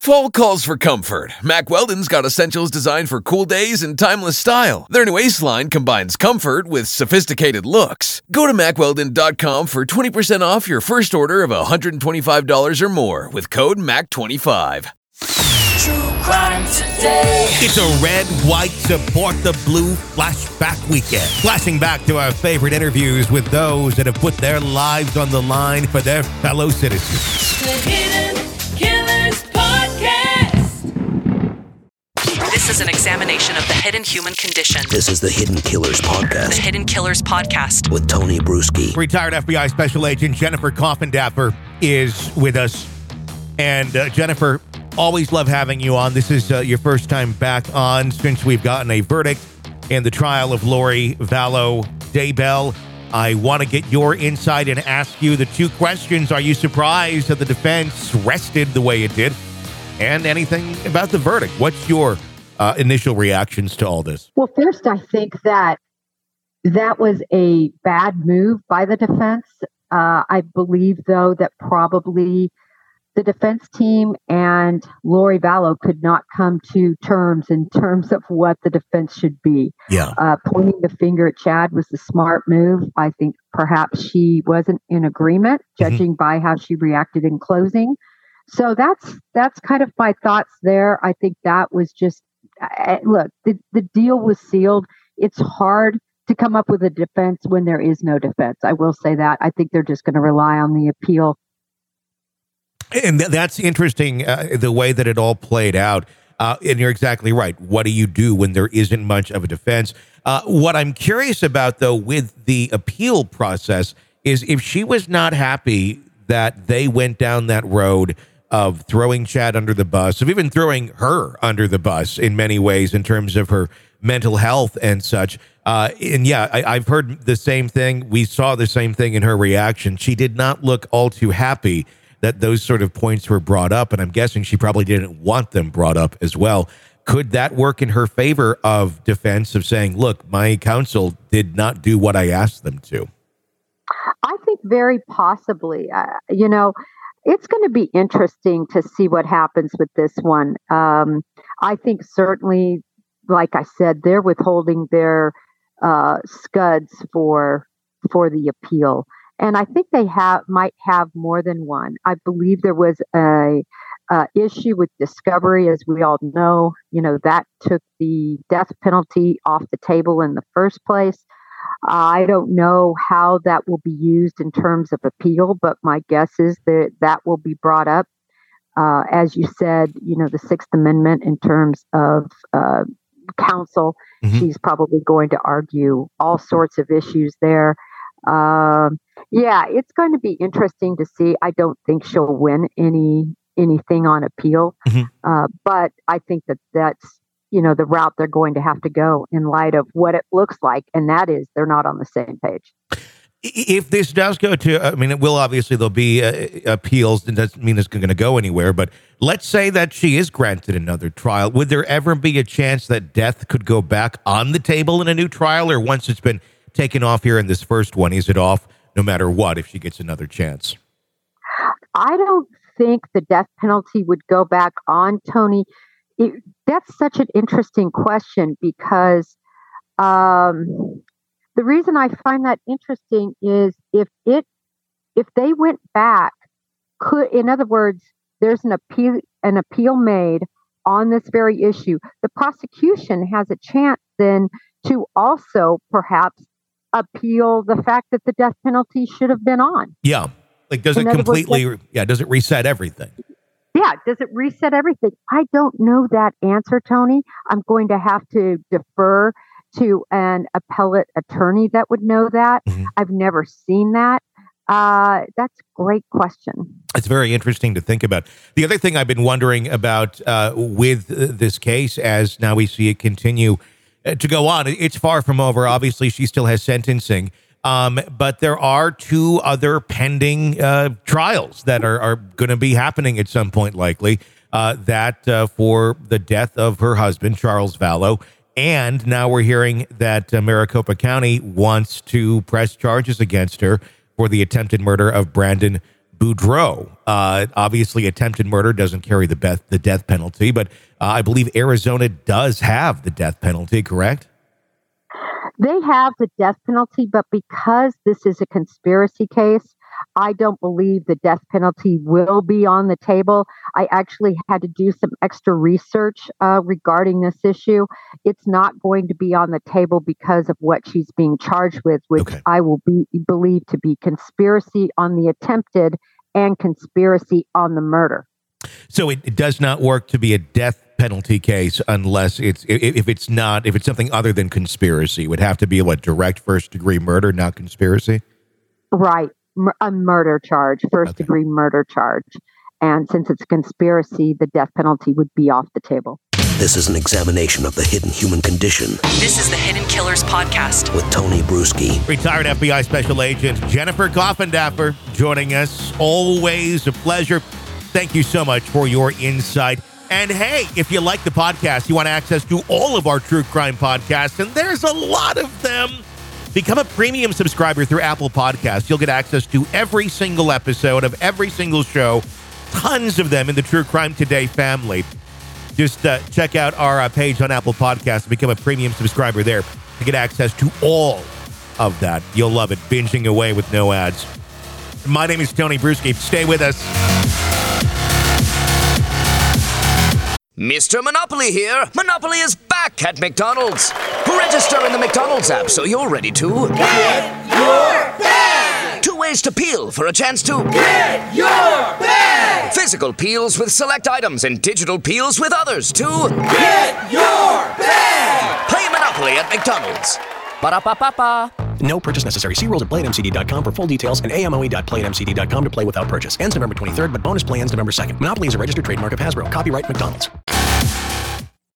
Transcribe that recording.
Fall calls for comfort. Mack Weldon's got essentials designed for cool days and timeless style. Their new Ace line combines comfort with sophisticated looks. Go to MackWeldon.com for 20% off your first order of $125 or more with code MAC25. True crime today. It's a red, white, support the blue flashback weekend. Flashing back to our favorite interviews with those that have put their lives on the line for their fellow citizens. The Hidden Killers Podcast. This is an examination of the hidden human condition. This is the Hidden Killers Podcast. The Hidden Killers Podcast. With Tony Bruschi. Retired FBI Special Agent Jennifer Coffindaffer is with us. And Jennifer, always love having you on. This is your first time back on since we've gotten a verdict in the trial of Lori Vallow Daybell. I want to get your insight and ask you the two questions. Are you surprised that the defense rested the way it did? And anything about the verdict? What's your initial reactions to all this? Well, first, I think that was a bad move by the defense. I believe, though, that probably the defense team and Lori Vallow could not come to terms in terms of what the defense should be. Yeah. Pointing the finger at Chad was the smart move. I think perhaps she wasn't in agreement, judging by how she reacted in closing. So that's kind of my thoughts there. I think that was just, look, the deal was sealed. It's hard to come up with a defense when there is no defense. I will say that. I think they're just going to rely on the appeal. And that's interesting, the way that it all played out. And you're exactly right. What do you do when there isn't much of a defense? What I'm curious about, though, with the appeal process is if she was not happy that they went down that road of throwing Chad under the bus, of even throwing her under the bus in many ways in terms of her mental health and such. And yeah, I've heard the same thing. We saw the same thing in her reaction. She did not look all too happy that those sort of points were brought up, and I'm guessing she probably didn't want them brought up as well. Could that work in her favor of defense of saying, look, my counsel did not do what I asked them to? I think very possibly. It's going to be interesting to see what happens with this one. I think certainly, like I said, they're withholding their scuds for the appeal. And I think they might have more than one. I believe there was a issue with discovery, as we all know. That took the death penalty off the table in the first place. I don't know how that will be used in terms of appeal, but my guess is that will be brought up. As you said, the Sixth Amendment in terms of counsel, she's probably going to argue all sorts of issues there. It's going to be interesting to see. I don't think she'll win anything on appeal, but I think that's the route they're going to have to go in light of what it looks like, and that is they're not on the same page. If this does go to, it will obviously there'll be appeals, and doesn't mean it's going to go anywhere. But let's say that she is granted another trial. Would there ever be a chance that death could go back on the table in a new trial, or once it's been taken off here in this first one, is it off no matter what if she gets another chance? I don't think the death penalty would go back on, Tony. That's such an interesting question because the reason I find that interesting is if they went back, in other words, there's an appeal made on this very issue, the prosecution has a chance then to also perhaps appeal the fact that the death penalty should have been on. Yeah. Like, does it completely, does it reset everything? Yeah. Does it reset everything? I don't know that answer, Tony. I'm going to have to defer to an appellate attorney that would know that. I've never seen that. That's a great question. It's very interesting to think about. The other thing I've been wondering about with this case, as now we see it continue to go on, it's far from over. Obviously, she still has sentencing. But there are two other pending trials that are going to be happening at some point, likely, that for the death of her husband, Charles Vallow. And now we're hearing that Maricopa County wants to press charges against her for the attempted murder of Brandon Boudreaux. Obviously, attempted murder doesn't carry the death penalty, but I believe Arizona does have the death penalty, correct? They have the death penalty, but because this is a conspiracy case, I don't believe the death penalty will be on the table. I actually had to do some extra research regarding this issue. It's not going to be on the table because of what she's being charged with, which I will believe to be conspiracy on the attempted and conspiracy on the murder. So it does not work to be a death penalty case unless if it's something other than conspiracy. It would have to be direct first degree murder, not conspiracy. Right. A murder charge, first degree murder charge. And since it's conspiracy, the death penalty would be off the table. This is an examination of the hidden human condition. This is the Hidden Killers Podcast with Tony Bruschi. Retired FBI Special Agent Jennifer Coffindaffer joining us. Always a pleasure. Thank you so much for your insight. And hey, if you like the podcast, you want access to all of our true crime podcasts, and there's a lot of them. Become a premium subscriber through Apple Podcasts. You'll get access to every single episode of every single show, tons of them in the True Crime Today family. Just check out our page on Apple Podcasts and become a premium subscriber there to get access to all of that. You'll love it, binging away with no ads. My name is Tony Bruschi. Stay with us. Mr. Monopoly here. Monopoly is back at McDonald's. Register in the McDonald's app so you're ready to Get your bag! 2 ways to peel for a chance to Get your bag! physical peels with select items and digital peels with others to Get your bag! play Monopoly at McDonald's. Ba-da-ba-ba-ba. No purchase necessary. See rules at playatmcd.com for full details and amoe.playatmcd.com to play without purchase. Ends November 23rd, but bonus play ends November 2nd. Monopoly is a registered trademark of Hasbro. Copyright McDonald's.